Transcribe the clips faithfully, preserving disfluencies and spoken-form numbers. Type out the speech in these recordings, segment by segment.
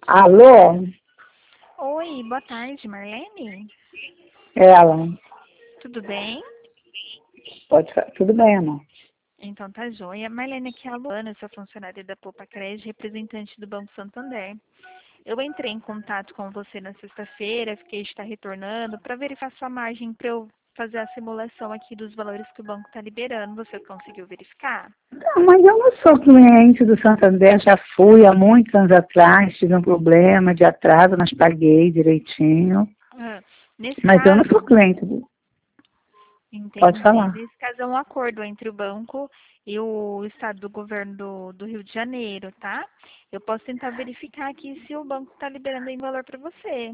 Alô? Oi, boa tarde, Marlene. Ela. Tudo bem? Pode falar. Tudo bem, amor? Então tá joia. Marlene, aqui é a Luana, sou funcionária da Poupa Crédito, representante do Banco Santander. Eu entrei em contato com você na sexta-feira, fiquei de estar retornando para verificar sua margem para eu fazer a simulação aqui dos valores que o banco está liberando. Você conseguiu verificar? Não, mas eu não sou cliente do Santander, já fui há muitos anos atrás, tive um problema de atraso, mas paguei direitinho. Ah, nesse Mas eu não sou caso, cliente. do- Pode entendi. falar. Nesse caso é um acordo entre o banco e o estado do governo do, do Rio de Janeiro, tá? Eu posso tentar verificar aqui se o banco está liberando em valor para você.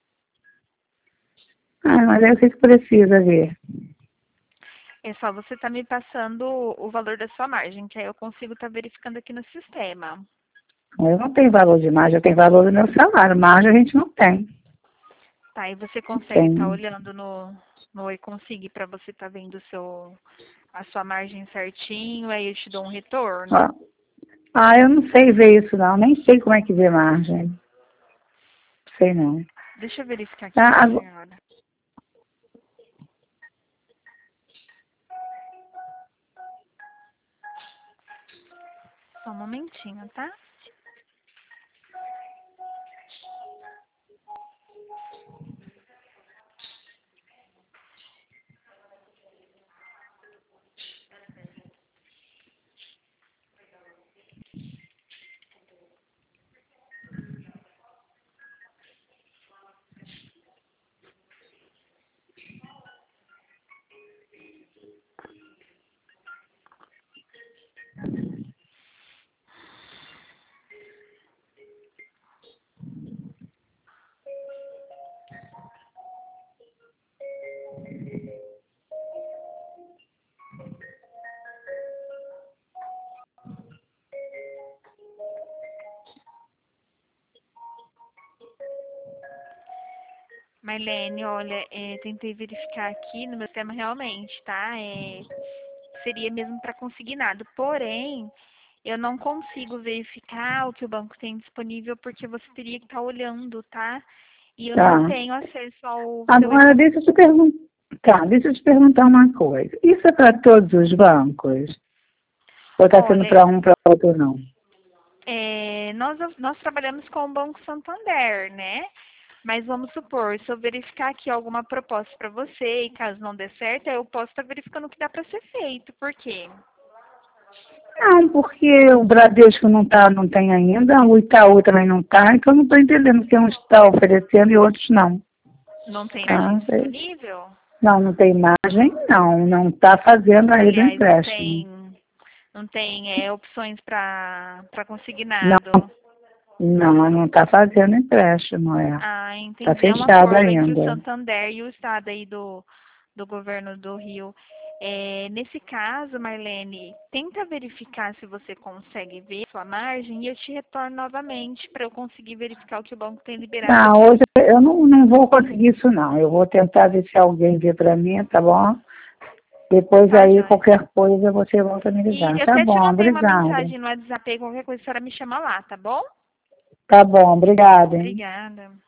Ah, mas é o que que precisa ver. É só você estar me passando o valor da sua margem, que aí eu consigo estar verificando aqui no sistema. Eu não tenho valor de margem, eu tenho valor do meu salário. Margem a gente não tem. Tá, e você consegue estar Tem. olhando no, no e-consig para você estar vendo o seu, a sua margem certinho, aí eu te dou um Ó. retorno? Ah, eu não sei ver isso não, nem sei como é que vê margem. Sei não. Deixa eu verificar aqui com Ah, a agora- senhora. Só um momentinho, tá? Marlene, olha, é, tentei verificar aqui no meu sistema realmente, tá? É, seria mesmo para consignado. Porém, eu não consigo verificar o que o banco tem disponível porque você teria que estar olhando, tá? E eu não tá. tenho acesso ao seu Agora, e-commerce. deixa eu te perguntar. Tá, deixa eu te perguntar uma coisa. Isso é para todos os bancos? Ou está sendo Olha, para um, para outro, não? é, nós, nós trabalhamos com o Banco Santander, né? Mas vamos supor, se eu verificar aqui alguma proposta para você e caso não dê certo, eu posso estar verificando o que dá para ser feito. Por quê? Não, porque o Bradesco não, tá, não tem ainda, o Itaú também não está, então eu não estou entendendo que uns está oferecendo e outros não. Não tem margem Tá? É. disponível? Não, não tem margem, não. Não está fazendo ainda o Aliás, não empréstimo. tem, não tem é, opções para para Não, consignado. não, não está fazendo empréstimo, é. Ah, Está entendi. É um fechado acordo entre o ainda. Santander e o estado aí do, do governo do Rio. É, nesse caso, Marlene, tenta verificar se você consegue ver sua margem e eu te retorno novamente para eu conseguir verificar o que o banco tem liberado Não, aqui. hoje eu não, não vou conseguir isso não. Eu vou tentar ver se alguém vê para mim, tá bom? Depois Tá, aí, joia? qualquer coisa, você volta a me E ligar. eu Tá até te bom, mandei uma obrigada. mensagem no WhatsApp, qualquer coisa a senhora me chama lá, tá bom? Tá bom, obrigada, hein? Obrigada.